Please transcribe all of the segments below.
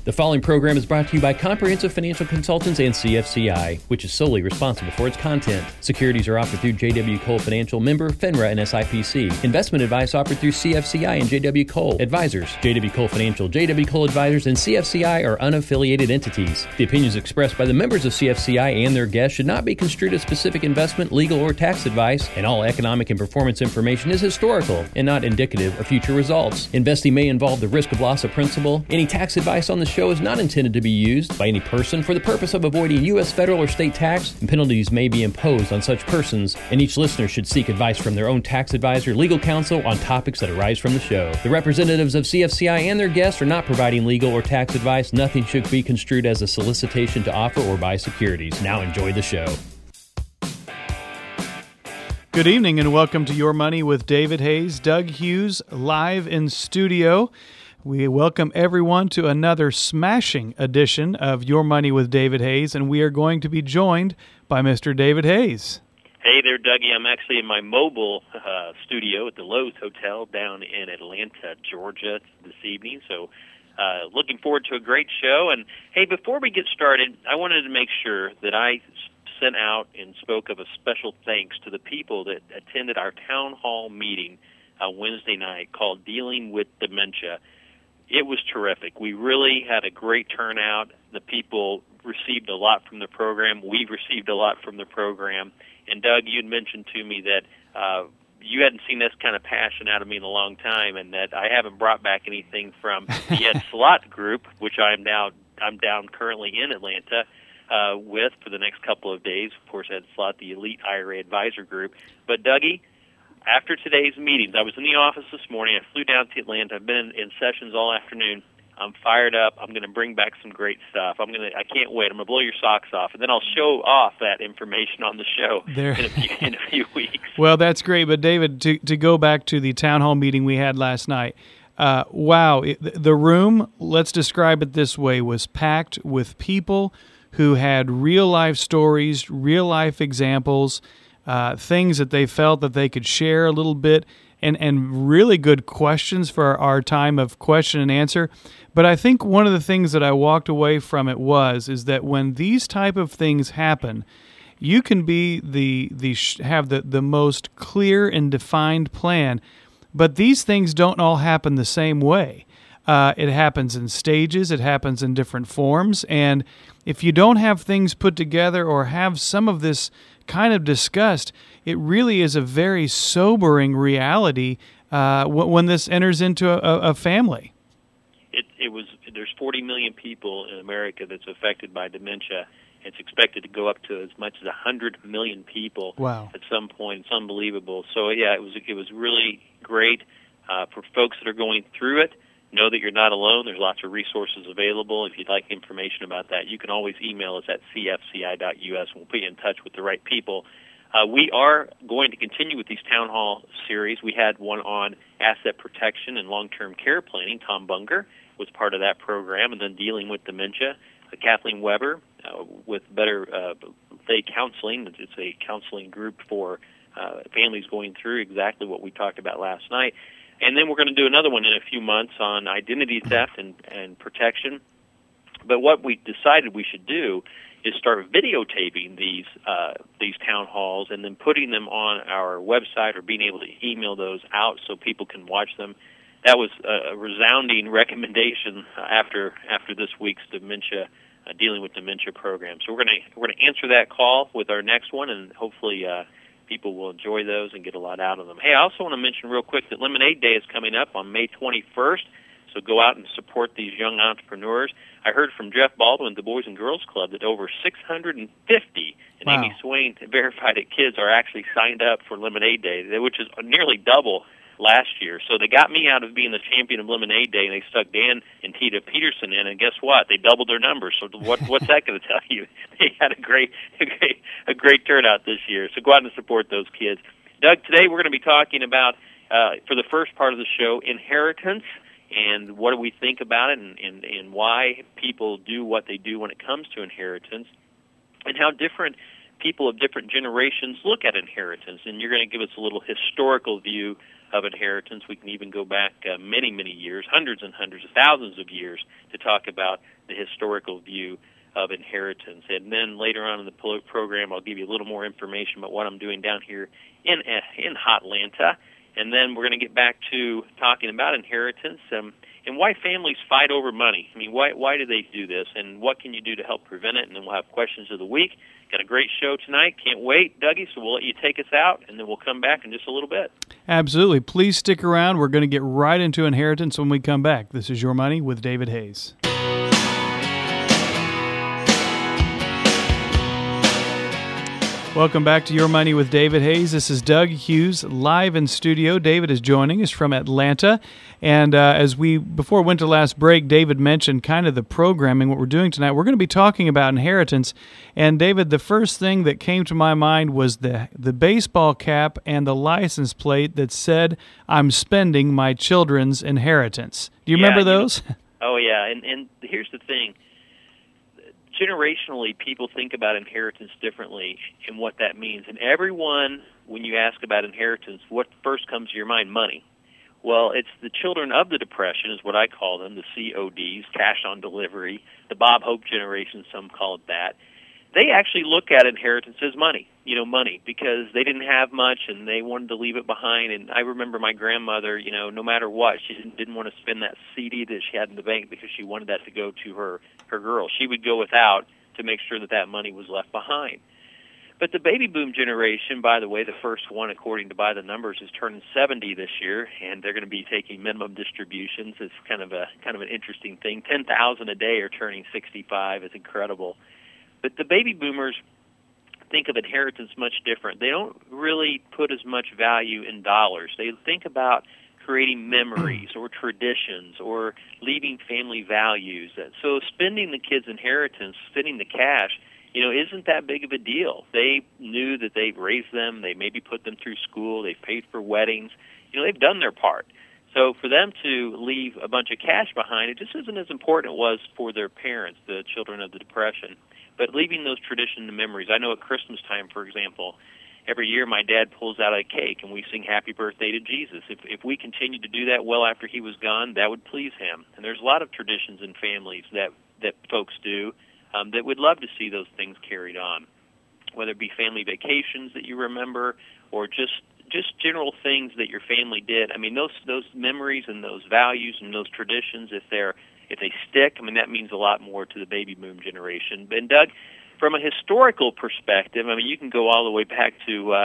The following program is brought to you by Comprehensive Financial Consultants and CFCI, which is solely responsible for its content. Securities are offered through J.W. Cole Financial, member FINRA and SIPC. Investment advice offered through CFCI and J.W. Cole. Advisors, J.W. Cole Financial, J.W. Cole Advisors, and CFCI are unaffiliated entities. The opinions expressed by the members of CFCI and their guests should not be construed as specific investment, legal, or tax advice, and all economic and performance information is historical and not indicative of future results. Investing may involve the risk of loss of principal. Any tax advice on the show is not intended to be used by any person for the purpose of avoiding U.S. federal or state tax, and penalties may be imposed on such persons, and each listener should seek advice from their own tax advisor, legal counsel on topics that arise from the show. The representatives of CFCI and their guests are not providing legal or tax advice. Nothing should be construed as a solicitation to offer or buy securities. Now enjoy the show. Good evening and welcome to Your Money with David Hayes. Doug Hughes live in studio. We welcome everyone to another smashing edition of Your Money with David Hayes, and we are going to be joined by Mr. David Hayes. Hey there, Dougie. I'm actually in my mobile studio at the Lowe's Hotel down in Atlanta, Georgia this evening, so looking forward to a great show. And, hey, before we get started, I wanted to make sure that I sent out and spoke of a special thanks to the people that attended our town hall meeting Wednesday night called Dealing with Dementia. It was terrific. We really had a great turnout. The people received a lot from the program. We received a lot from the program. And, Doug, you had mentioned to me that you hadn't seen this kind of passion out of me in a long time, and that I haven't brought back anything from the Ed Slott group, which I'm down currently in Atlanta with for the next couple of days. Of course, Ed Slott, the Elite IRA Advisor Group. But, Dougie, after today's meetings, I was in the office this morning. I flew down to Atlanta. I've been in sessions all afternoon. I'm fired up. I'm going to bring back some great stuff. I can't wait. I'm going to blow your socks off, and then I'll show off that information on the show in a few weeks. Well, that's great. But, David, to go back to the town hall meeting we had last night, wow, the room, let's describe it this way, was packed with people who had real-life stories, real-life examples, things that they felt that they could share a little bit, and really good questions for our time of question and answer. But I think one of the things that I walked away from it is that when these type of things happen, you can be have the most clear and defined plan, but these things don't all happen the same way. It happens in stages, it happens in different forms, and if you don't have things put together or have some of this kind of discussed, it really is a very sobering reality when this enters into a family. There's 40 million people in America that's affected by dementia. It's expected to go up to as much as 100 million people at some point. It's unbelievable. So, yeah, it was really great for folks that are going through it. Know that you're not alone. There's lots of resources available. If you'd like information about that, you can always email us at cfci.us. We'll put you in touch with the right people. We are going to continue with these town hall series. We had one on asset protection and long-term care planning. Tom Bunger was part of that program, and then dealing with dementia. Kathleen Weber with Better Day Counseling. It's a counseling group for families going through exactly what we talked about last night. And then we're going to do another one in a few months on identity theft and protection. But what we decided we should do is start videotaping these town halls and then putting them on our website or being able to email those out so people can watch them. That was a resounding recommendation after this week's dealing with dementia program. So we're going to answer that call with our next one, and hopefully people will enjoy those and get a lot out of them. Hey, I also want to mention real quick that Lemonade Day is coming up on May 21st, so go out and support these young entrepreneurs. I heard from Jeff Baldwin, the Boys and Girls Club, that over 650, and Amy Swain, Verified It Kids, are actually signed up for Lemonade Day, which is nearly double last year. So they got me out of being the champion of Lemonade Day, and they stuck Dan and Tita Peterson in, and guess what? They doubled their numbers. So what's that going to tell you? They had a great turnout this year. So go out and support those kids. Doug, today we're going to be talking about, for the first part of the show, inheritance, and what do we think about it, and why people do what they do when it comes to inheritance, and how different people of different generations look at inheritance. And you're going to give us a little historical view of inheritance. We can even go back many, many years, hundreds and hundreds, thousands of years, to talk about the historical view of inheritance. And then later on in the program, I'll give you a little more information about what I'm doing down here in Hotlanta. And then we're going to get back to talking about inheritance and why families fight over money. I mean, why do they do this, and what can you do to help prevent it? And then we'll have questions of the week. Got a great show tonight. Can't wait, Dougie, so we'll let you take us out, and then we'll come back in just a little bit. Absolutely. Please stick around. We're going to get right into inheritance when we come back. This is Your Money with David Hayes. Welcome back to Your Money with David Hayes. This is Doug Hughes live in studio. David is joining us from Atlanta. And before we went to last break, David mentioned kind of the programming, what we're doing tonight. We're going to be talking about inheritance. And David, the first thing that came to my mind was the baseball cap and the license plate that said, "I'm spending my children's inheritance." Do you remember those? Oh, yeah. And here's the thing. Generationally, people think about inheritance differently and what that means. And everyone, when you ask about inheritance, what first comes to your mind? Money. Well, it's the children of the Depression is what I call them, the CODs, cash on delivery, the Bob Hope generation, some call it that. They actually look at inheritance as money, because they didn't have much and they wanted to leave it behind. And I remember my grandmother, no matter what, she didn't want to spend that CD that she had in the bank because she wanted that to go to her girl. She would go without to make sure that money was left behind. But the baby boom generation, by the way, the first one, according to by the numbers, is turning 70 this year, and they're going to be taking minimum distributions. It's kind of an interesting thing. 10,000 a day are turning 65. It's incredible. But the baby boomers think of inheritance much different. They don't really put as much value in dollars. They think about creating memories or traditions or leaving family values. So spending the kids' inheritance, spending the cash, isn't that big of a deal. They knew that they've raised them. They maybe put them through school. They've paid for weddings. They've done their part. So for them to leave a bunch of cash behind, it just isn't as important as it was for their parents, the children of the Depression. But leaving those traditions and memories. I know at Christmas time, for example, every year my dad pulls out a cake and we sing Happy Birthday to Jesus. If we continued to do that well after he was gone, that would please him. And there's a lot of traditions in families that folks do that would love to see those things carried on, whether it be family vacations that you remember or just general things that your family did. I mean, those memories and those values and those traditions, if they stick, that means a lot more to the baby boom generation. And Doug, from a historical perspective, you can go all the way back to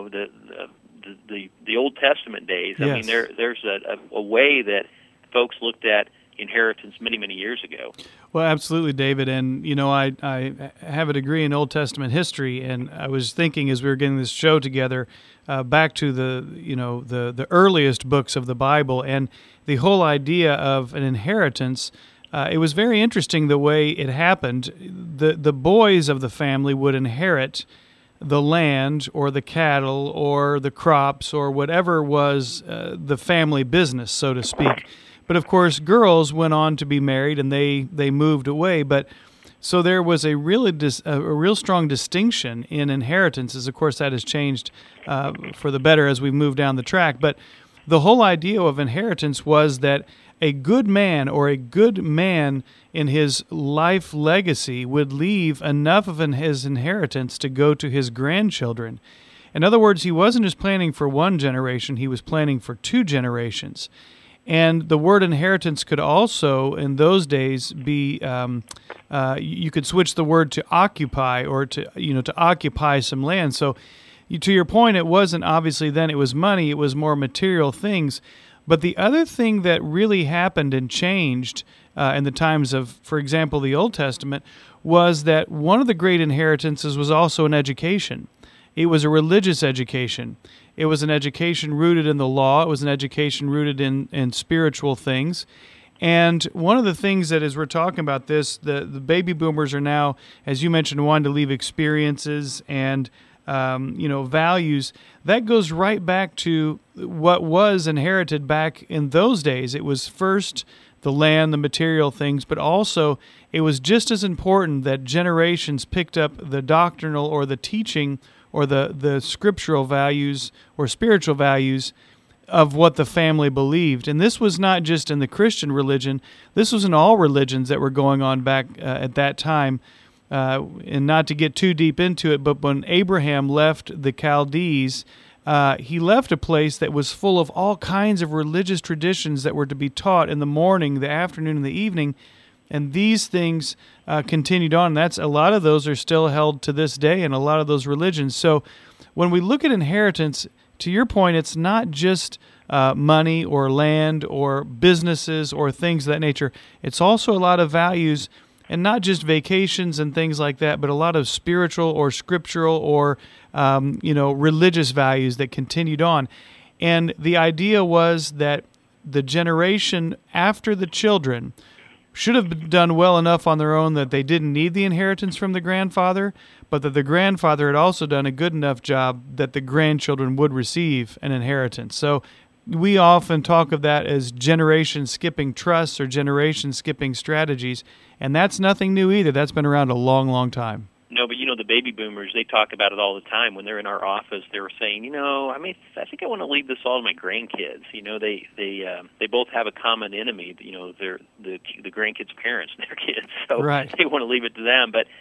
the Old Testament days. Yes. There's a way that folks looked at inheritance many, many years ago. Well, absolutely, David. And, I have a degree in Old Testament history, and I was thinking as we were getting this show together, back to the earliest books of the Bible, and the whole idea of an inheritance. It was very interesting the way it happened. The boys of the family would inherit the land or the cattle or the crops or whatever was the family business, so to speak. But of course, girls went on to be married and they moved away. But so there was a real strong distinction in inheritances. Of course, that has changed for the better as we've moved down the track. But the whole idea of inheritance was that a good man or a good man in his life legacy would leave enough of his inheritance to go to his grandchildren. In other words, he wasn't just planning for one generation, he was planning for two generations. And the word inheritance could also, in those days, be you could switch the word to occupy or to occupy some land. So, to your point, it wasn't obviously then it was money; it was more material things. But the other thing that really happened and changed in the times of, for example, the Old Testament, was that one of the great inheritances was also an education. It was a religious education. It was an education rooted in the law. It was an education rooted in spiritual things. And one of the things that, as we're talking about this, the baby boomers are now, as you mentioned, wanting to leave experiences and values. That goes right back to what was inherited back in those days. It was first the land, the material things, but also it was just as important that generations picked up the doctrinal or the teaching or the scriptural values or spiritual values of what the family believed. And this was not just in the Christian religion. This was in all religions that were going on back at that time. And not to get too deep into it, but when Abraham left the Chaldees, he left a place that was full of all kinds of religious traditions that were to be taught in the morning, the afternoon, and the evening. And these things continued on. That's a lot of those are still held to this day in a lot of those religions. So when we look at inheritance, to your point, it's not just money or land or businesses or things of that nature. It's also a lot of values, and not just vacations and things like that, but a lot of spiritual or scriptural or religious values that continued on. And the idea was that the generation after the children should have done well enough on their own that they didn't need the inheritance from the grandfather, but that the grandfather had also done a good enough job that the grandchildren would receive an inheritance. So we often talk of that as generation-skipping trusts or generation-skipping strategies, and that's nothing new either. That's been around a long, long time. No, but the baby boomers, they talk about it all the time. When they're in our office, they were saying, I think I want to leave this all to my grandkids. They both have a common enemy. They're the grandkids' parents and their kids, so right. They want to leave it to them. But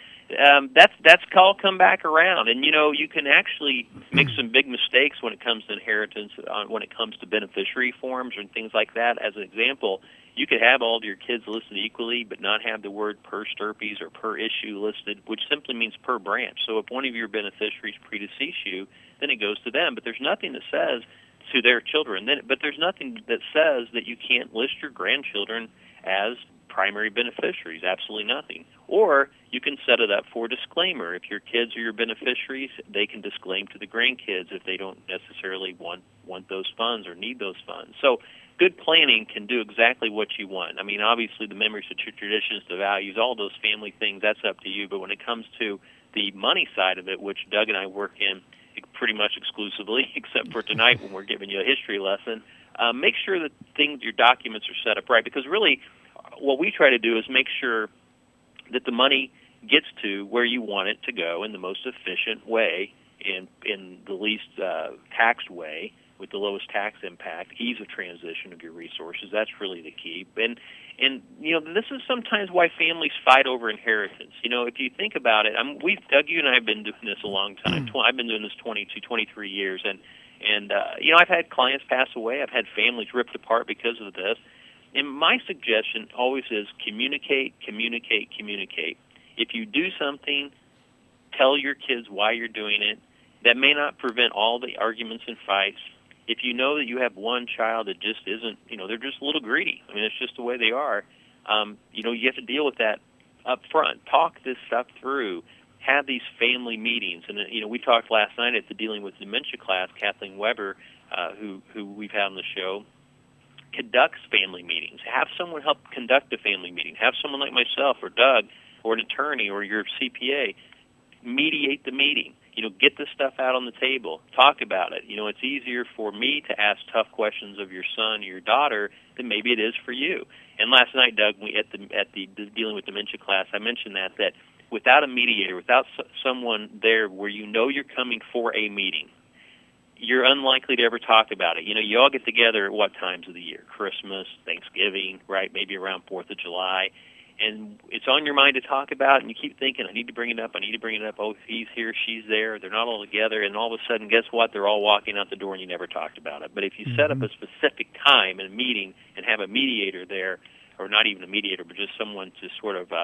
that's all come back around, and you can actually make some big mistakes when it comes to inheritance, when it comes to beneficiary forms and things like that. As an example, you could have all of your kids listed equally, but not have the word per stirpes or per issue listed, which simply means per branch. So if one of your beneficiaries predeceased you, then it goes to them. But there's nothing that says to their children. But there's nothing that says that you can't list your grandchildren as primary beneficiaries. Absolutely nothing. Or you can set it up for a disclaimer. If your kids are your beneficiaries, they can disclaim to the grandkids if they don't necessarily want those funds or need those funds. So good planning can do exactly what you want. Obviously the memories, the traditions, the values, all those family things, that's up to you. But when it comes to the money side of it, which Doug and I work in pretty much exclusively, except for tonight when we're giving you a history lesson, make sure that your documents are set up right. Because really what we try to do is make sure that the money gets to where you want it to go in the most efficient way, in the least taxed way, with the lowest tax impact, ease of transition of your resources. That's really the key. And this is sometimes why families fight over inheritance. If you think about it, Doug, you and I have been doing this a long time. I've been doing this 23 years, and I've had clients pass away. I've had families ripped apart because of this. And my suggestion always is communicate, communicate, communicate. If you do something, tell your kids why you're doing it. That may not prevent all the arguments and fights. If you know that you have one child that just isn't, they're just a little greedy. It's just the way they are. You have to deal with that up front. Talk this stuff through. Have these family meetings. And, we talked last night at the Dealing with Dementia class, Kathleen Weber, who we've had on the show, conducts family meetings. Have someone help conduct a family meeting. Have someone like myself or Doug or an attorney or your CPA mediate the meeting. Get this stuff out on the table. Talk about it. It's easier for me to ask tough questions of your son or your daughter than maybe it is for you. And last night, Doug, at the Dealing with Dementia class, I mentioned that without a mediator, without someone there where you're coming for a meeting, you're unlikely to ever talk about it. You all get together at what times of the year? Christmas, Thanksgiving, right? Maybe around 4th of July. And it's on your mind to talk about, and you keep thinking, I need to bring it up. Oh, he's here, she's there. They're not all together. And all of a sudden, guess what? They're all walking out the door, and you never talked about it. But if you set up a specific time and a meeting and have a mediator there, or not even a mediator, but just someone to sort of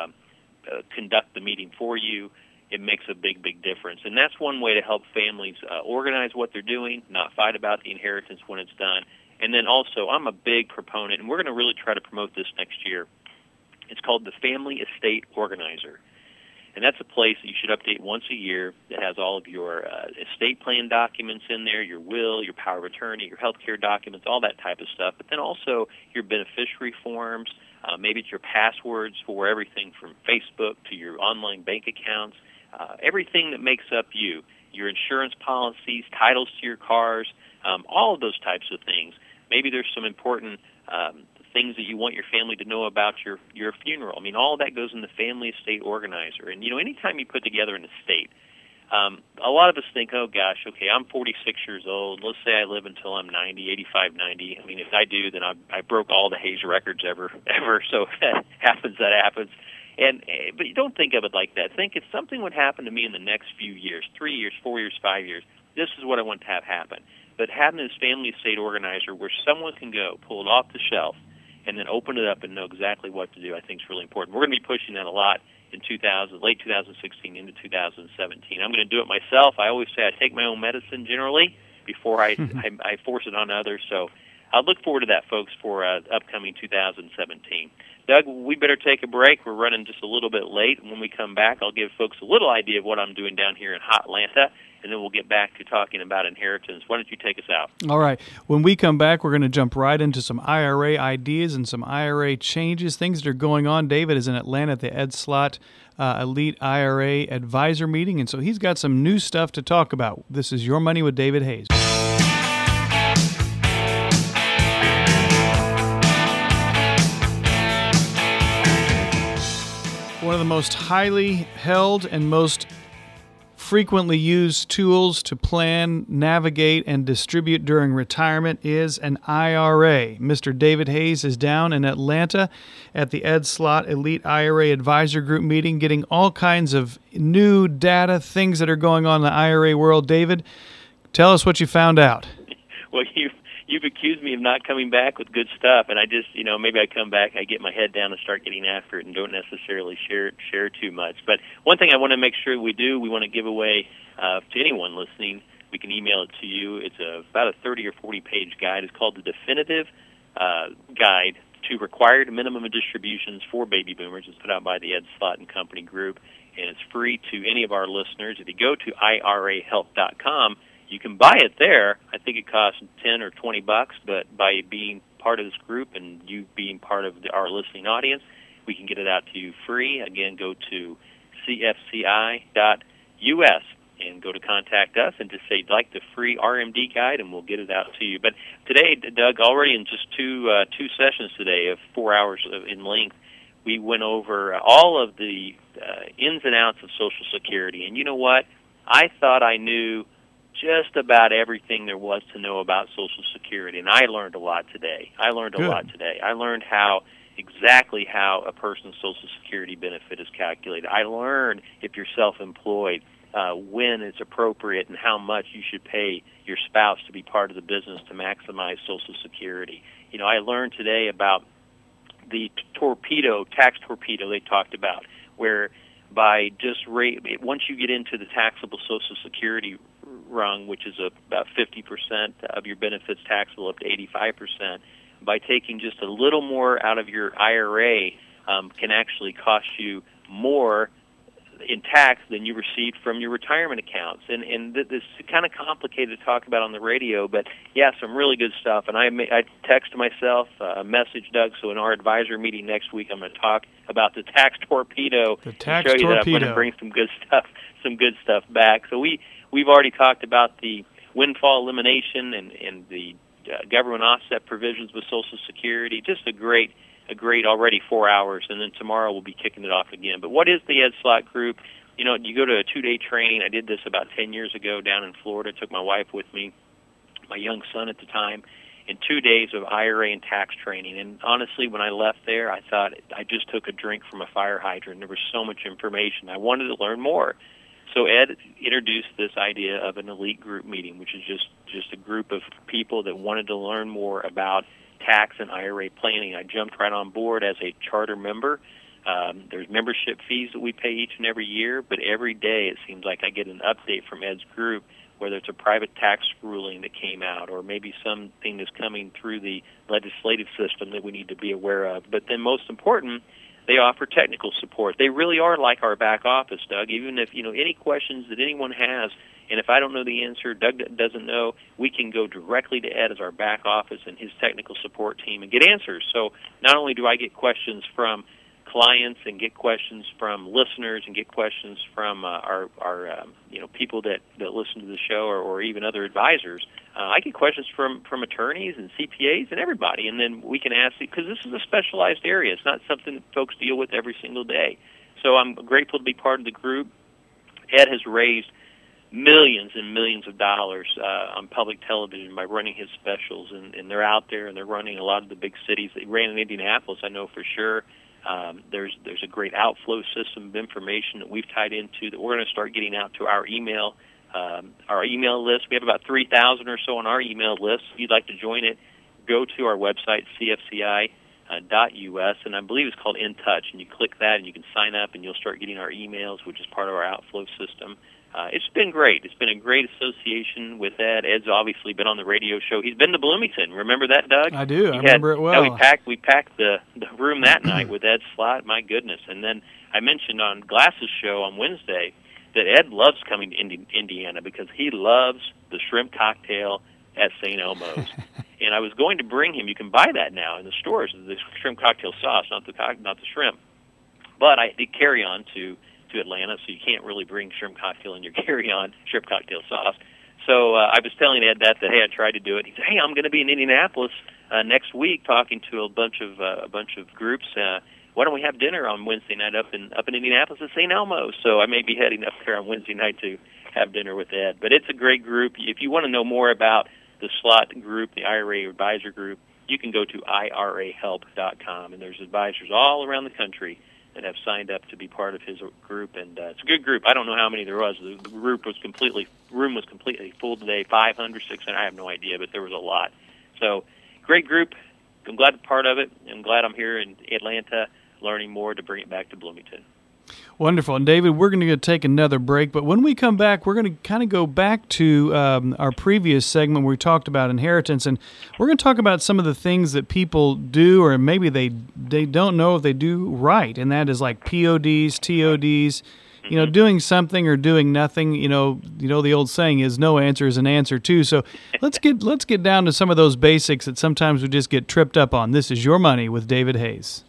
conduct the meeting for you, it makes a big, big difference. And that's one way to help families organize what they're doing, not fight about the inheritance when it's done. And then also, I'm a big proponent, and we're going to really try to promote this next year. It's called the Family Estate Organizer. And that's a place that you should update once a year that has all of your estate plan documents in there, your will, your power of attorney, your health care documents, all that type of stuff. But then also your beneficiary forms, maybe it's your passwords for everything from Facebook to your online bank accounts, everything that makes up you, your insurance policies, titles to your cars, all of those types of things. Maybe there's some important things that you want your family to know about your funeral. All of that goes in the Family Estate Organizer. And, anytime you put together an estate, A lot of us think, oh gosh, okay, I'm 46 years old. Let's say I live until I'm 90, 85, 90. I mean, if I do, then I broke all the Hayes records ever. So if that happens, that happens. But you don't think of it like that. Think if something would happen to me in the next few years, 3 years, 4 years, 5 years, this is what I want to have happen. But having this family estate organizer where someone can go, pull it off the shelf, and then open it up and know exactly what to do, I think is really important. We're going to be pushing that a lot in late 2016 into 2017. I'm going to do it myself. I always say I take my own medicine generally before I force it on others. So I'll look forward to that, folks, for upcoming 2017. Doug, we better take a break. We're running just a little bit late. When we come back, I'll give folks a little idea of what I'm doing down here in hot Atlanta, and then we'll get back to talking about inheritance. Why don't you take us out? All right. When we come back, we're going to jump right into some IRA ideas and some IRA changes, things that are going on. David is in Atlanta at the Ed Slott Elite IRA Advisor Meeting, and so he's got some new stuff to talk about. This is Your Money with David Hayes. One of the most highly held and most frequently used tools to plan, navigate, and distribute during retirement is an IRA. Mr. David Hayes is down in Atlanta at the Ed Slott Elite IRA Advisor Group meeting, getting all kinds of new data, things that are going on in the IRA world. David, tell us what you found out. Well, you've accused me of not coming back with good stuff, and I just, maybe I come back, I get my head down and start getting after it and don't necessarily share too much. But one thing I want to make sure we do, we want to give away to anyone listening. We can email it to you. It's about a 30 or 40-page guide. It's called the Definitive Guide to Required Minimum Distributions for Baby Boomers. It's put out by the Ed Slott and Company Group, and it's free to any of our listeners. If you go to IRAhelp.com, you can buy it there. I think it costs $10 or $20, but by being part of this group and you being part of our listening audience, we can get it out to you free. Again, go to cfci.us and go to contact us and just say you'd like the free RMD guide, and we'll get it out to you. But today, Doug, already in just two sessions today of 4 hours in length, we went over all of the ins and outs of Social Security. And you know what? I thought I knew just about everything there was to know about Social Security, and I learned a lot today. I learned exactly how a person's Social Security benefit is calculated. I learned, if you're self-employed, when it's appropriate and how much you should pay your spouse to be part of the business to maximize Social Security. I learned today about the tax torpedo they talked about, where by just once you get into the taxable Social Security rung, which is about 50% of your benefits taxable up to 85%, by taking just a little more out of your IRA can actually cost you more in tax than you received from your retirement accounts. And this is kind of complicated to talk about on the radio, but yeah, some really good stuff. And I text myself a message, Doug, so in our advisor meeting next week, I'm going to talk about the tax torpedo. The tax and show you that I'm going to bring some good stuff back. So we've already talked about the windfall elimination and the government offset provisions with Social Security. Just a great already 4 hours, and then tomorrow we'll be kicking it off again. But what is the Ed Slott Group? You go to a 2-day training. I did this about 10 years ago down in Florida. Took my wife with me, my young son at the time, in 2 days of IRA and tax training. And honestly, when I left there, I thought I just took a drink from a fire hydrant. There was so much information. I wanted to learn more. So Ed introduced this idea of an elite group meeting, which is just a group of people that wanted to learn more about tax and IRA planning. I jumped right on board as a charter member. There's membership fees that we pay each and every year, but every day it seems like I get an update from Ed's group, whether it's a private tax ruling that came out or maybe something that's coming through the legislative system that we need to be aware of. But then most important, they offer technical support. They really are like our back office, Doug. Even if, any questions that anyone has, and if I don't know the answer, Doug doesn't know, we can go directly to Ed as our back office and his technical support team and get answers. So not only do I get questions from clients and get questions from listeners and get questions from our people that listen to the show or even other advisors, I get questions from attorneys and CPAs and everybody, and then we can ask, because this is a specialized area. It's not something that folks deal with every single day. So I'm grateful to be part of the group. Ed has raised millions and millions of dollars on public television by running his specials, and they're out there and they're running a lot of the big cities. They ran in Indianapolis, I know for sure. There's a great outflow system of information that we've tied into that we're going to start getting out to our email list. We have about 3,000 or so on our email list. If you'd like to join it, go to our website, cfci.us, and I believe it's called In Touch, and you click that and you can sign up and you'll start getting our emails, which is part of our outflow system. It's been great. It's been a great association with Ed. Ed's obviously been on the radio show. He's been to Bloomington. Remember that, Doug? I do. I remember it well. We packed the room that night with Ed Slott. My goodness. And then I mentioned on Glass's show on Wednesday that Ed loves coming to Indiana because he loves the shrimp cocktail at St. Elmo's. And I was going to bring him. You can buy that now in the stores, the shrimp cocktail sauce, not the shrimp. But I did carry on to Atlanta, so you can't really bring shrimp cocktail in your carry-on shrimp cocktail sauce. So I was telling Ed that hey, I tried to do it. He said, hey, I'm going to be in Indianapolis next week talking to a bunch of groups. Why don't we have dinner on Wednesday night up in Indianapolis at St. Elmo's? So I may be heading up there on Wednesday night to have dinner with Ed. But it's a great group. If you want to know more about the Slott group, the IRA advisor group, you can go to irahelp.com, and there's advisors all around the country that have signed up to be part of his group, and it's a good group. I don't know how many there was. The room was completely full today, 500, 600, I have no idea, but there was a lot. So, great group. I'm glad to be part of it. I'm glad I'm here in Atlanta learning more to bring it back to Bloomington. Wonderful. And David, we're going to take another break, but when we come back, we're going to kind of go back to our previous segment where we talked about inheritance, and we're going to talk about some of the things that people do, or maybe they don't know if they do right, and that is like PODs, TODs, doing something or doing nothing. The old saying is no answer is an answer too. So let's get down to some of those basics that sometimes we just get tripped up on. This is Your Money with David Hayes.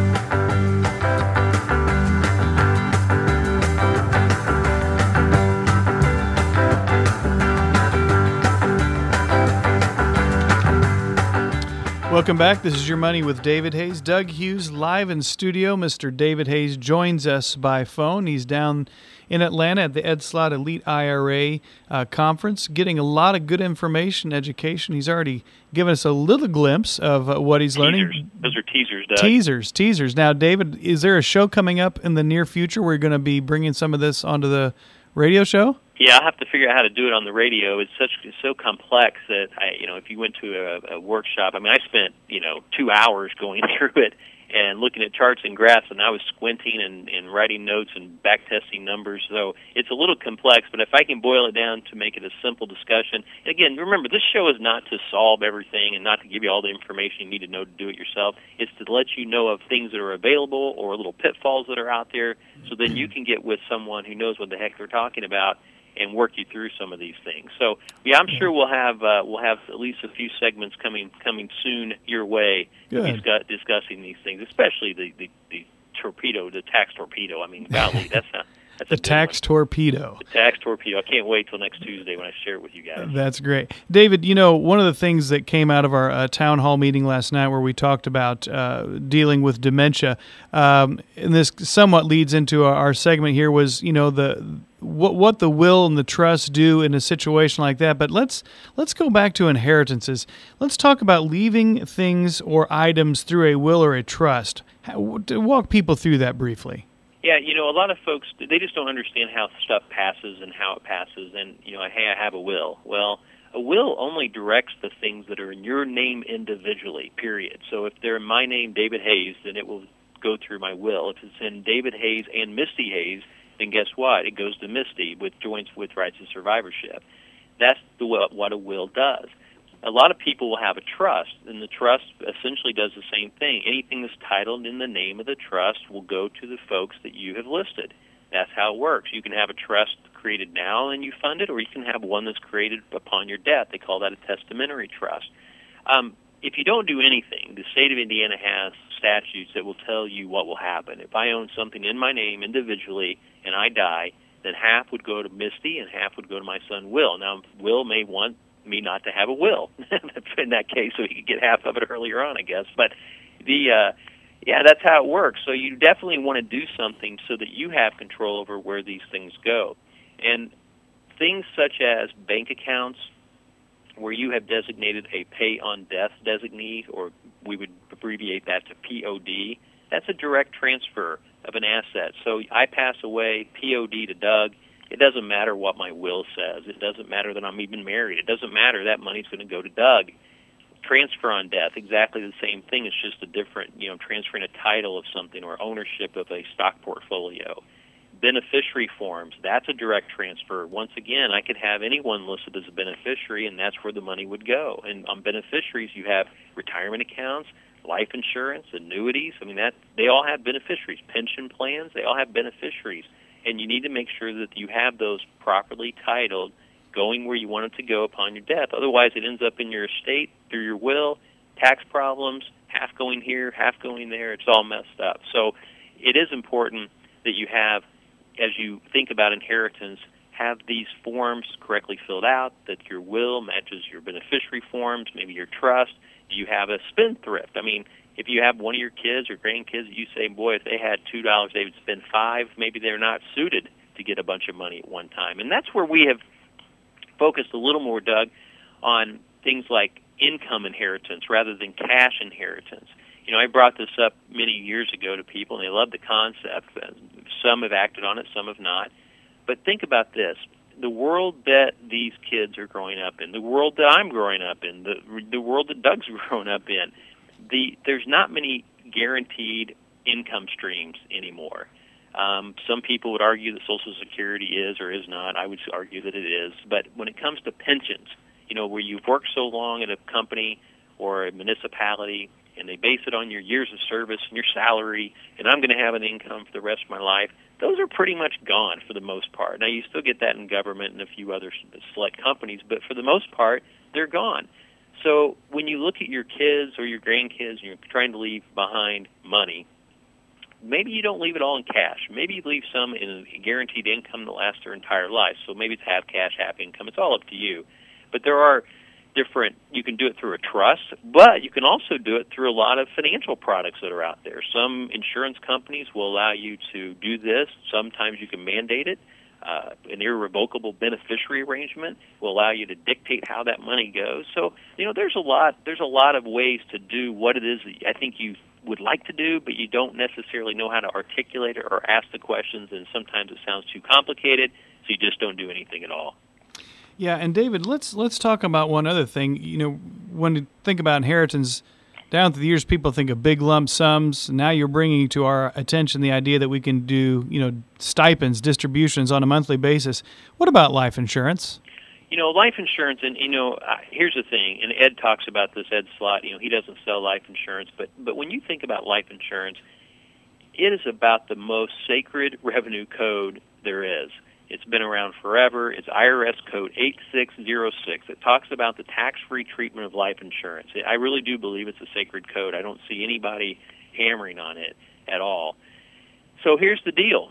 Welcome back. This is Your Money with David Hayes. Doug Hughes live in studio. Mr. David Hayes joins us by phone. He's down in Atlanta at the Ed Slott Elite IRA conference, getting a lot of good information, education. He's already given us a little glimpse of what he's learning. Those are teasers, Doug. Teasers. Now, David, is there a show coming up in the near future where you're going to be bringing some of this onto the radio show? Yeah, I'll have to figure out how to do it on the radio. It's so complex that if you went to a workshop, I spent 2 hours going through it and looking at charts and graphs, and I was squinting and writing notes and back testing numbers. So it's a little complex, but if I can boil it down to make it a simple discussion. And again, remember, this show is not to solve everything and not to give you all the information you need to know to do it yourself. It's to let you know of things that are available or little pitfalls that are out there, so then you can get with someone who knows what the heck they're talking about and work you through some of these things. So, yeah, I'm sure we'll have at least a few segments coming soon your way discussing these things, especially the torpedo, the tax torpedo. Golly, that's the tax torpedo. The tax torpedo. I can't wait till next Tuesday when I share it with you guys. That's great. David, one of the things that came out of our town hall meeting last night where we talked about dealing with dementia, and this somewhat leads into our segment here, was, what the will and the trust do in a situation like that. But let's go back to inheritances. Let's talk about leaving things or items through a will or a trust. Walk people through that briefly. Yeah, a lot of folks, they just don't understand how stuff passes and how it passes. And, hey, I have a will. Well, a will only directs the things that are in your name individually, period. So if they're in my name, David Hayes, then it will go through my will. If it's in David Hayes and Misty Hayes, then guess what? It goes to Misty with joints with rights of survivorship. That's what a will does. A lot of people will have a trust, and the trust essentially does the same thing. Anything that's titled in the name of the trust will go to the folks that you have listed. That's how it works. You can have a trust created now and you fund it, or you can have one that's created upon your death. They call that a testamentary trust. If you don't do anything, the state of Indiana has statutes that will tell you what will happen. If I own something in my name individually and I die, then half would go to Misty and half would go to my son Will. Now, Will may want me not to have a will in that case, so he could get half of it earlier on, I guess. But that's how it works. So you definitely want to do something so that you have control over where these things go. And things such as bank accounts where you have designated a pay-on-death designee, or we would abbreviate that to POD, that's a direct transfer of an asset. So I pass away, POD to Doug. It doesn't matter what my will says. It doesn't matter that I'm even married. It doesn't matter. That money's going to go to Doug. Transfer on death, exactly the same thing. It's just a different, transferring a title of something or ownership of a stock portfolio. Beneficiary forms, that's a direct transfer. Once again, I could have anyone listed as a beneficiary, and that's where the money would go. And on beneficiaries, you have retirement accounts, life insurance, annuities. I mean, they all have beneficiaries. Pension plans, they all have beneficiaries. And you need to make sure that you have those properly titled, going where you want it to go upon your death. Otherwise, it ends up in your estate through your will, tax problems, half going here, half going there. It's all messed up. So it is important that you have, as you think about inheritance, have these forms correctly filled out, that your will matches your beneficiary forms, maybe your trust. Do you have a spendthrift? I mean, if you have one of your kids or grandkids, you say, boy, if they had $2, they would spend $5. Maybe they're not suited to get a bunch of money at one time. And that's where we have focused a little more, Doug, on things like income inheritance rather than cash inheritance. I brought this up many years ago to people, and they love the concept. Some have acted on it, some have not. But think about this. The world that these kids are growing up in, the world that I'm growing up in, the world that Doug's growing up in, there's not many guaranteed income streams anymore. Some people would argue that Social Security is or is not. I would argue that it is. But when it comes to pensions, where you've worked so long at a company or a municipality, and they base it on your years of service and your salary, and I'm going to have an income for the rest of my life, those are pretty much gone for the most part. Now, you still get that in government and a few other select companies, but for the most part, they're gone. So when you look at your kids or your grandkids and you're trying to leave behind money, maybe you don't leave it all in cash. Maybe you leave some in a guaranteed income that lasts their entire life. So maybe it's half cash, half income. It's all up to you. But there are you can do it through a trust, but you can also do it through a lot of financial products that are out there. Some insurance companies will allow you to do this. Sometimes you can mandate it. An irrevocable beneficiary arrangement will allow you to dictate how that money goes. So, there's a lot of ways to do what it is that I think you would like to do, but you don't necessarily know how to articulate it or ask the questions, and sometimes it sounds too complicated, so you just don't do anything at all. Yeah, and David, let's talk about one other thing. When you think about inheritance, down through the years, people think of big lump sums. Now you're bringing to our attention the idea that we can do, stipends, distributions on a monthly basis. What about life insurance? Life insurance, and here's the thing, and Ed talks about this, Ed Slott, he doesn't sell life insurance, but when you think about life insurance, it is about the most sacred revenue code there is. It's been around forever. It's IRS code 8606. It talks about the tax-free treatment of life insurance. I really do believe it's a sacred code. I don't see anybody hammering on it at all. So here's the deal.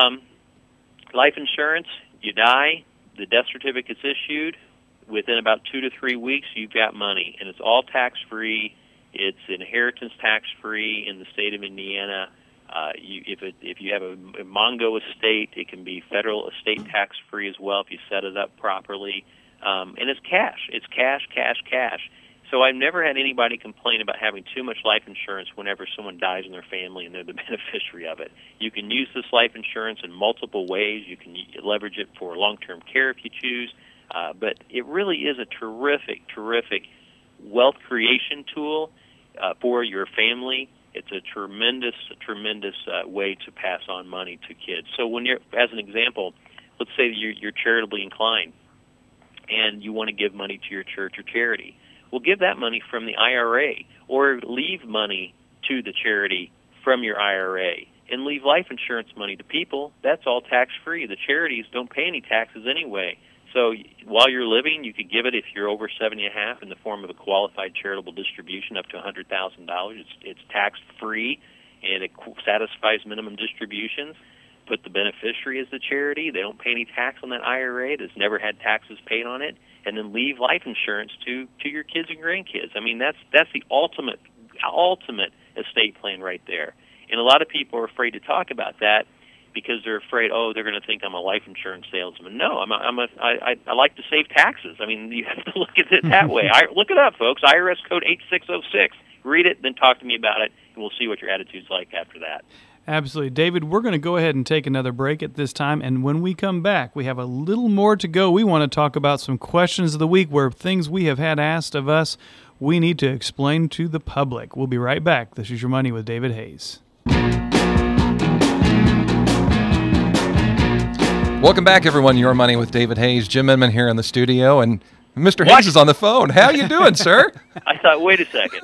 Life insurance, you die, the death certificate's issued. Within about 2 to 3 weeks, you've got money, and it's all tax-free. It's inheritance tax-free in the state of Indiana. If you have a Mongo estate, it can be federal estate tax-free as well if you set it up properly. And it's cash. It's cash, cash, cash. So I've never had anybody complain about having too much life insurance whenever someone dies in their family and they're the beneficiary of it. You can use this life insurance in multiple ways. You can leverage it for long-term care if you choose. But it really is a terrific, terrific wealth creation tool for your family. It's a tremendous way to pass on money to kids. So when you're, as an example, let's say you're charitably inclined and you want to give money to your church or charity. Well, give that money from the IRA, or leave money to the charity from your IRA, and leave life insurance money to people. That's all tax-free. The charities don't pay any taxes anyway. So while you're living, you could give it if you're over 70.5 in the form of a qualified charitable distribution up to $100,000. It's tax-free, and it satisfies minimum distributions. But the beneficiary is the charity. They don't pay any tax on that IRA. That's never had taxes paid on it. And then leave life insurance to your kids and grandkids. I mean, that's the ultimate estate plan right there. And a lot of people are afraid to talk about that because they're afraid, they're going to think I'm a life insurance salesman. No, I like to save taxes. I mean, you have to look at it that way. Look it up, folks. IRS code 8606. Read it, then talk to me about it, and we'll see what your attitude's like after that. Absolutely. David, we're going to go ahead and take another break at this time, and when we come back, we have a little more to go. We want to talk about some questions of the week where things we have had asked of us we need to explain to the public. We'll be right back. This is Your Money with David Hayes. Welcome back, everyone. Your Money with David Hayes. Jim Inman here in the studio, and Mr. Hayes is on the phone. How you doing, sir? I thought, wait a second.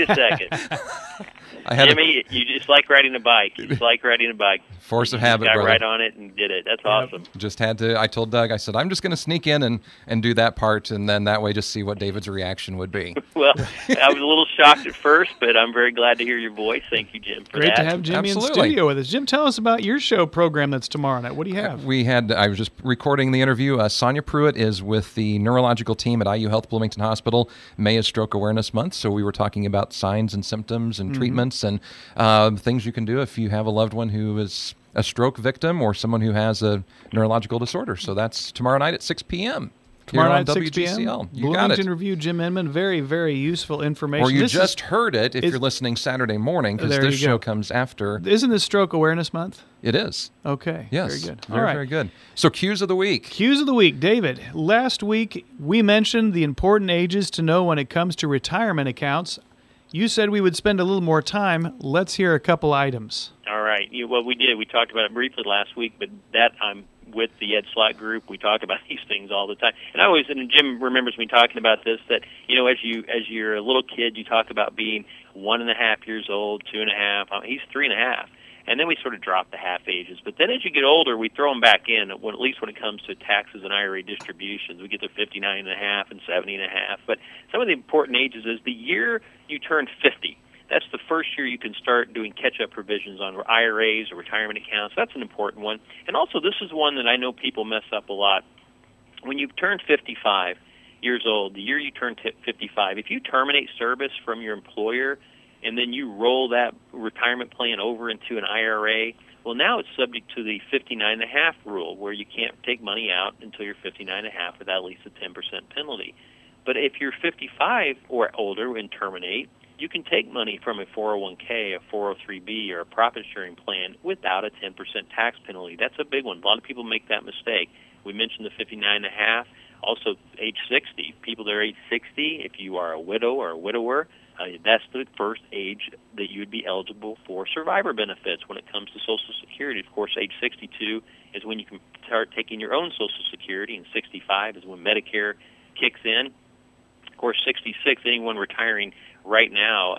Jimmy, you just like riding a bike. You just like riding a bike. Force of habit, brother. Got right on it and did it. That's awesome. Just had to. I told Doug, I said, I'm just going to sneak in and do that part, and then that way just see what David's reaction would be. Well, I was a little shocked at first, but I'm very glad to hear your voice. Thank you, Jim, for Great that. to have Jimmy in studio with us. Jim, tell us about your show program that's tomorrow night. What do you have? I was just recording the interview. Sonia Pruitt is with the neurological team at IU Health Bloomington Hospital. May is Stroke Awareness Month, so we were talking about signs and symptoms and treatments and things you can do if you have a loved one who is a stroke victim or someone who has a neurological disorder. So that's tomorrow night at 6 p.m. Tomorrow night at 6 p.m. You got it. Bloomington Review, Jim Inman. Very, very useful information. Or you just heard it if you're listening Saturday morning, because this show comes after. Isn't this Stroke Awareness Month? It is. Okay. Yes. Very good. Very, very good. So cues of the week. Cues of the week. David, last week we mentioned the important ages to know when it comes to retirement accounts. You said we would spend a little more time. Let's hear a couple items. All right. Well, we did. We talked about it briefly last week, but I'm with the Ed Slott group. We talk about these things all the time. And Jim remembers me talking about this, that, as you're a little kid, you talk about being 1.5 years old, 2.5. He's 3.5. And then we sort of drop the half ages. But then as you get older, we throw them back in, at least when it comes to taxes and IRA distributions. We get to 59.5 and 70.5. But some of the important ages is the year you turn 50. That's the first year you can start doing catch-up provisions on IRAs or retirement accounts. That's an important one. And also, this is one that I know people mess up a lot. When you turn 55 years old, the year you turn 55, if you terminate service from your employer and then you roll that retirement plan over into an IRA, well, now it's subject to the 59.5 rule, where you can't take money out until you're 59.5 without at least a 10% penalty. But if you're 55 or older and terminate, you can take money from a 401k, a 403b, or a profit sharing plan without a 10% tax penalty. That's a big one. A lot of people make that mistake. We mentioned the 59.5. Also, age 60. People that are age 60, if you are a widow or a widower, that's the first age that you would be eligible for survivor benefits when it comes to Social Security. Of course, age 62 is when you can start taking your own Social Security, and 65 is when Medicare kicks in. Of course, 66, anyone retiring right now,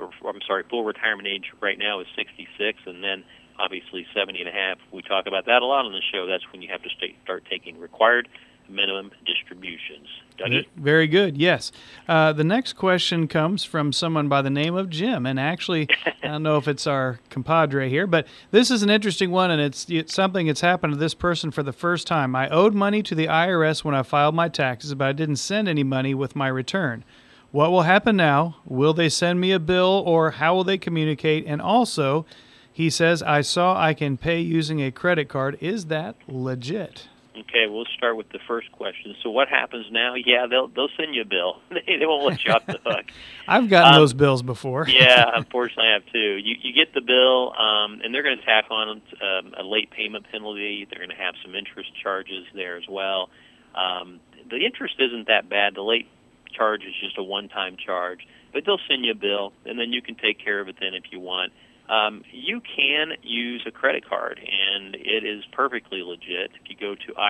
full retirement age right now is 66, and then obviously 70.5. We talk about that a lot on the show. That's when you have to start taking required minimum distributions. Dougie? Very good, yes. The next question comes from someone by the name of Jim, and actually, I don't know if it's our compadre here, but this is an interesting one, and it's something that's happened to this person for the first time. I owed money to the IRS when I filed my taxes, but I didn't send any money with my return. What will happen now? Will they send me a bill, or how will they communicate? And also, he says, I saw I can pay using a credit card. Is that legit? Okay, we'll start with the first question. So what happens now? Yeah, they'll send you a bill. They won't let you off the hook. I've gotten those bills before. Yeah, unfortunately I have too. You get the bill, and they're going to tack on a late payment penalty. They're going to have some interest charges there as well. The interest isn't that bad. The late charge is just a one-time charge. But they'll send you a bill, and then you can take care of it then if you want. You can use a credit card, and it is perfectly legit. If you go to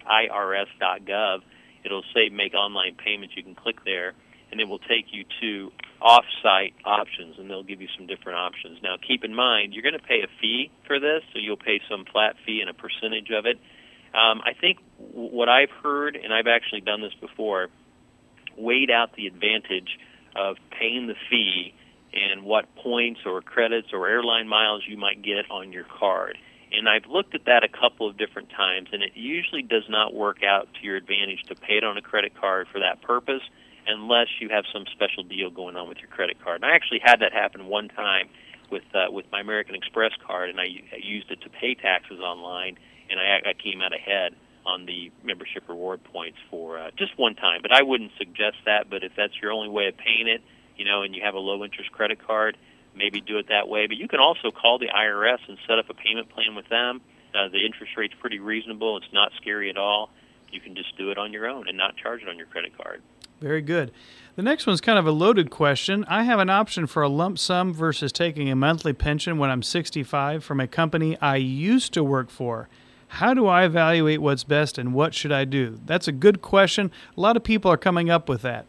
irs.gov, it'll say make online payments. You can click there, and it will take you to off-site options, and they'll give you some different options. Now, keep in mind, you're going to pay a fee for this, so you'll pay some flat fee and a percentage of it. I think what I've heard, and I've actually done this before, weighed out the advantage of paying the fee and what points or credits or airline miles you might get on your card. And I've looked at that a couple of different times, and it usually does not work out to your advantage to pay it on a credit card for that purpose unless you have some special deal going on with your credit card. And I actually had that happen one time with my American Express card, and I used it to pay taxes online, and I came out ahead on the membership reward points for just one time. But I wouldn't suggest that. But if that's your only way of paying it, and you have a low-interest credit card, maybe do it that way. But you can also call the IRS and set up a payment plan with them. The interest rate's pretty reasonable. It's not scary at all. You can just do it on your own and not charge it on your credit card. Very good. The next one's kind of a loaded question. I have an option for a lump sum versus taking a monthly pension when I'm 65 from a company I used to work for. How do I evaluate what's best and what should I do? That's a good question. A lot of people are coming up with that.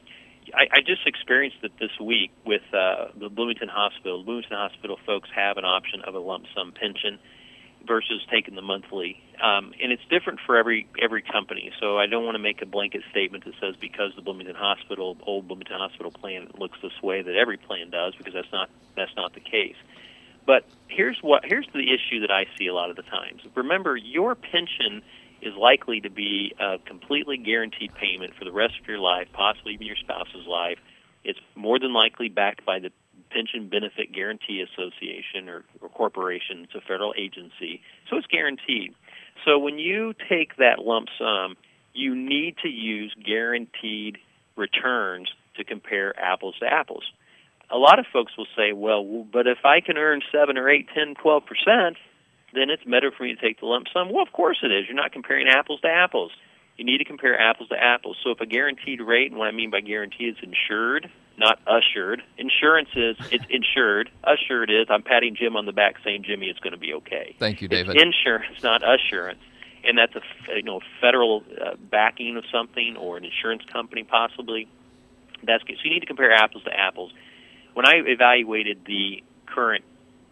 I just experienced it this week with the Bloomington Hospital. The Bloomington Hospital folks have an option of a lump sum pension versus taking the monthly. And it's different for every company. So I don't want to make a blanket statement that says because the old Bloomington Hospital plan looks this way that every plan does, because that's not the case. But here's the issue that I see a lot of the times. Remember, your pension is likely to be a completely guaranteed payment for the rest of your life, possibly even your spouse's life. It's more than likely backed by the Pension Benefit Guarantee Association or corporation. It's a federal agency, so it's guaranteed. So when you take that lump sum, you need to use guaranteed returns to compare apples to apples. A lot of folks will say, well, but if I can earn 7 or 8, 10, 12%, then it's better for me to take the lump sum. Well, of course it is. You're not comparing apples to apples. You need to compare apples to apples. So if a guaranteed rate, and what I mean by guaranteed is insured, not assured. Insurance is, it's insured. Assured is, I'm patting Jim on the back saying, Jimmy, it's going to be okay. Thank you, David. It's insurance, not assurance. And that's a federal backing of something or an insurance company possibly. So you need to compare apples to apples. When I evaluated the current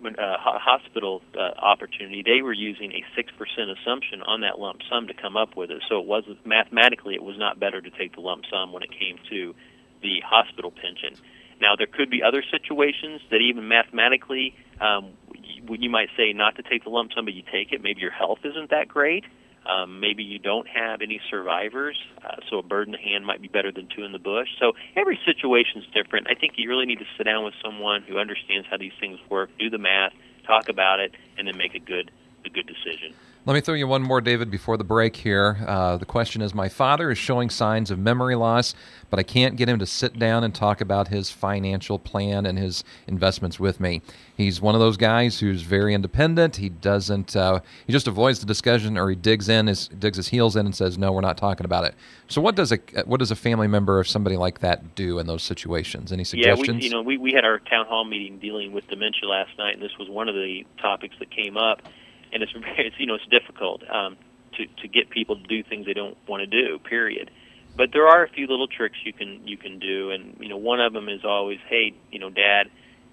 hospital opportunity, they were using a 6% assumption on that lump sum to come up with it. So it wasn't mathematically, it was not better to take the lump sum when it came to the hospital pension. Now, there could be other situations that even mathematically, you might say not to take the lump sum, but you take it. Maybe your health isn't that great. Maybe you don't have any survivors, so a bird in the hand might be better than two in the bush. So every situation is different. I think you really need to sit down with someone who understands how these things work, do the math, talk about it, and then make a good decision. Let me throw you one more, David, before the break here. The question is, my father is showing signs of memory loss, but I can't get him to sit down and talk about his financial plan and his investments with me. He's one of those guys who's very independent. He doesn't. He just avoids the discussion, or he digs his heels in and says, "No, we're not talking about it." So, what does a family member of somebody like that do in those situations? Any suggestions? Yeah, we had our town hall meeting dealing with dementia last night, and this was one of the topics that came up. And it's difficult to get people to do things they don't want to do. Period. But there are a few little tricks you can do, and one of them is always, hey, Dad,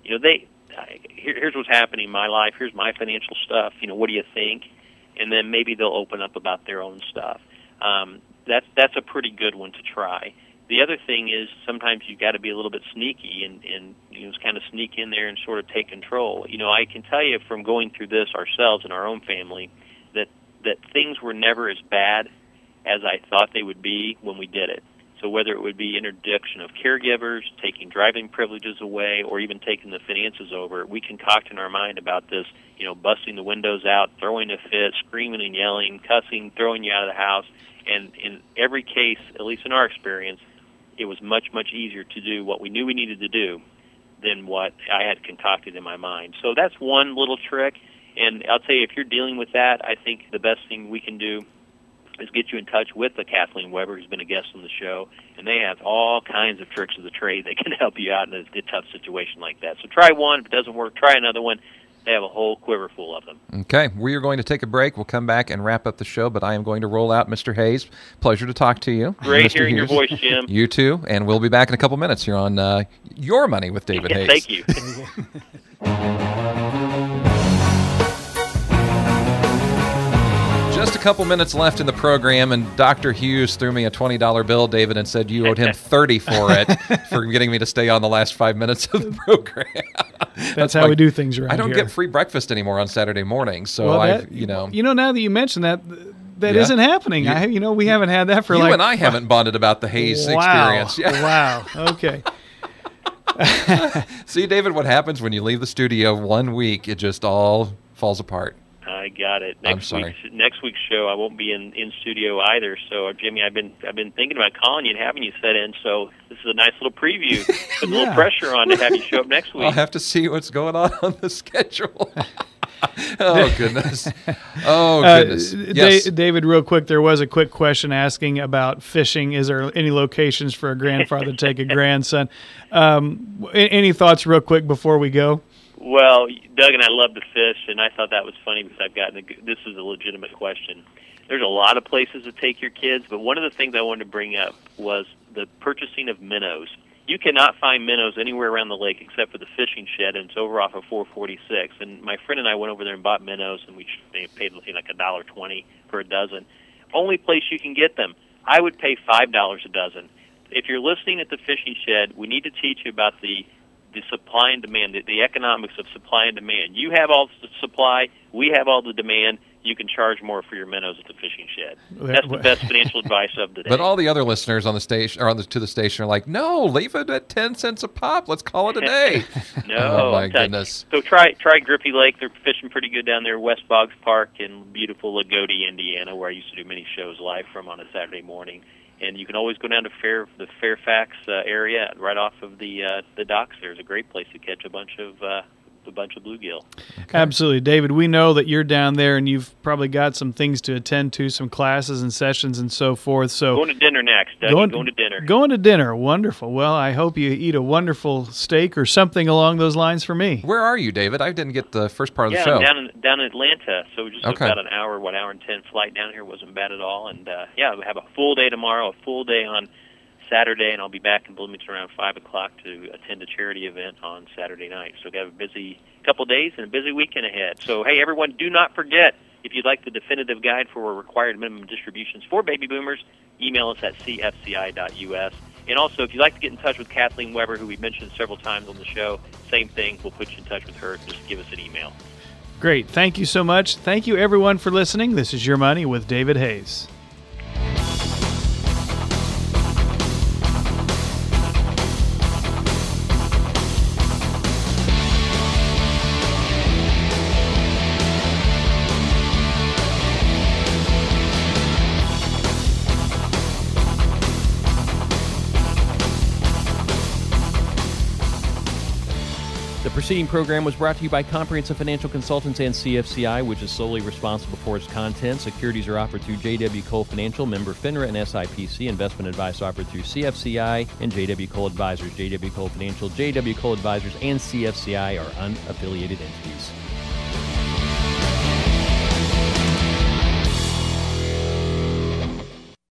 here's what's happening in my life. Here's my financial stuff. What do you think? And then maybe they'll open up about their own stuff. That's a pretty good one to try. The other thing is sometimes you've got to be a little bit sneaky and kind of sneak in there and sort of take control. I can tell you from going through this ourselves in our own family that things were never as bad as I thought they would be when we did it. So whether it would be introduction of caregivers, taking driving privileges away, or even taking the finances over, we concoct in our mind about this, busting the windows out, throwing a fit, screaming and yelling, cussing, throwing you out of the house. And in every case, at least in our experience, it was much, much easier to do what we knew we needed to do than what I had concocted in my mind. So that's one little trick. And I'll tell you, if you're dealing with that, I think the best thing we can do is get you in touch with the Kathleen Weber, who's been a guest on the show, and they have all kinds of tricks of the trade that can help you out in a tough situation like that. So try one. If it doesn't work, try another one. They have a whole quiver full of them. Okay. We are going to take a break. We'll come back and wrap up the show, but I am going to roll out Mr. Hayes. Pleasure to talk to you. Great Mr. hearing Hughes. your voice, Jim. You too, and we'll be back in a couple minutes here on Your Money with David Hayes. Thank you. Just a couple minutes left in the program, and Dr. Hughes threw me a $20 bill, David, and said you owed him $30 for it for getting me to stay on the last 5 minutes of the program. That's how we do things around here. I don't get free breakfast anymore on Saturday mornings, so now that you mention that isn't happening. We haven't had that for you and I haven't bonded about the Hayes experience. Yeah. Wow. Okay. See, David, what happens when you leave the studio 1 week? It just all falls apart. I got it. Next week's show, I won't be in studio either. So, Jimmy, I've been thinking about calling you and having you set in. So this is a nice little preview. Put a little pressure on to have you show up next week. I'll have to see what's going on the schedule. Oh, goodness. Oh, goodness. Yes. David, real quick, there was a quick question asking about fishing. Is there any locations for a grandfather to take a grandson? Any thoughts real quick before we go? Well, Doug and I love to fish, and I thought that was funny because this is a legitimate question. There's a lot of places to take your kids, but one of the things I wanted to bring up was the purchasing of minnows. You cannot find minnows anywhere around the lake except for the fishing shed, and it's over off of 446. And my friend and I went over there and bought minnows, and we paid like $1.20 for a dozen. Only place you can get them. I would pay $5 a dozen. If you're listening at the fishing shed, we need to teach you about the supply and demand, the economics of supply and demand. You have all the supply, we have all the demand. You can charge more for your minnows at the fishing shed. That's the best financial advice of the day. But all the other listeners on the station or to the station are like, no, leave it at 10 cents a pop. Let's call it a day. No, oh my goodness. So try Grippy Lake. They're fishing pretty good down there. West Boggs Park in beautiful Lagodi, Indiana, where I used to do many shows live from on a Saturday morning. And you can always go down to the Fairfax area, right off of the docks. There's a great place to catch a bunch of bluegill. Okay. Absolutely, David. We know that you're down there, and you've probably got some things to attend to, some classes and sessions and so forth. So going to dinner next, Doug. Going to dinner. Going to dinner. Wonderful. Well, I hope you eat a wonderful steak or something along those lines for me. Where are you, David? I didn't get the first part of the show. I'm down in Atlanta. So we just about an hour and 10 flight down here. Wasn't bad at all. And we have a full day tomorrow, a full day on Saturday, and I'll be back in Bloomington around 5 o'clock to attend a charity event on Saturday night. So we have a busy couple days and a busy weekend ahead. So, hey, everyone, do not forget, if you'd like the definitive guide for required minimum distributions for baby boomers, email us at cfci.us. And also, if you'd like to get in touch with Kathleen Weber, who we've mentioned several times on the show, same thing. We'll put you in touch with her. Just give us an email. Great. Thank you so much. Thank you, everyone, for listening. This is Your Money with David Hayes. The preceding program was brought to you by Comprehensive Financial Consultants and CFCI, which is solely responsible for its content. Securities are offered through J.W. Cole Financial, member FINRA and SIPC. Investment advice offered through CFCI and J.W. Cole Advisors. J.W. Cole Financial, J.W. Cole Advisors, and CFCI are unaffiliated entities.